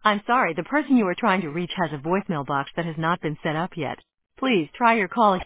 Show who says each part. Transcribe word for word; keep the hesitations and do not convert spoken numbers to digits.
Speaker 1: I'm sorry, the person you are trying to reach has a voicemail box that has not been set up yet. Please try your call